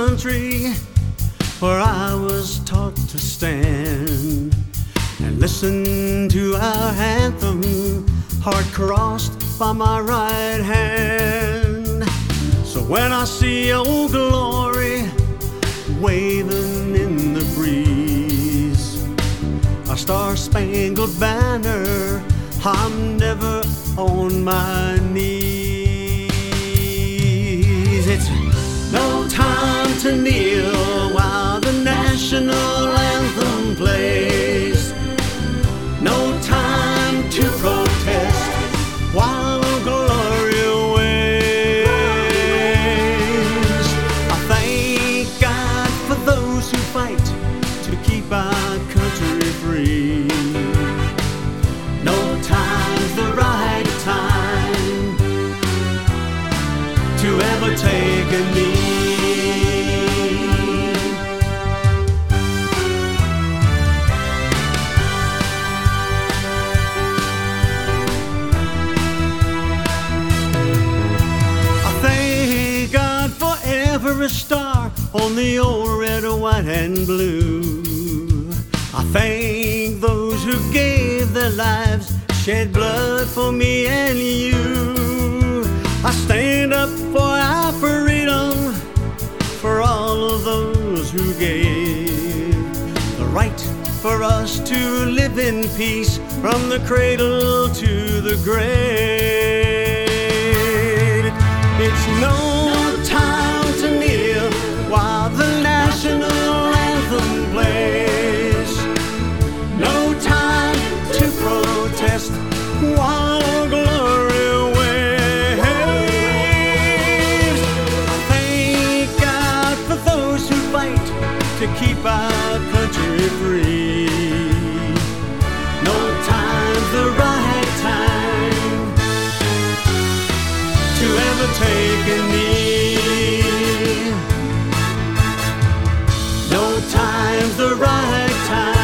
country where I was taught to stand and listen to our anthem, heart crossed by my right hand. So when I see Old Glory waving in the breeze, a star-spangled banner, I'm never on my knees. It's no time to kneel while the national anthem plays. No time to protest while glory waves. I thank God for those who fight to keep our country free. No time's the right time to ever take a knee. Every star on the old red, white, and blue. I thank those who gave their lives, shed blood for me and you. I stand up for our freedom, for all of those who gave the right for us to live in peace from the cradle to the grave. It's no time to kneel while the national anthem plays. No time to protest while glory waves. Thank God for those who fight to keep our country free. No time's the right time to ever take a knee. No time's the right time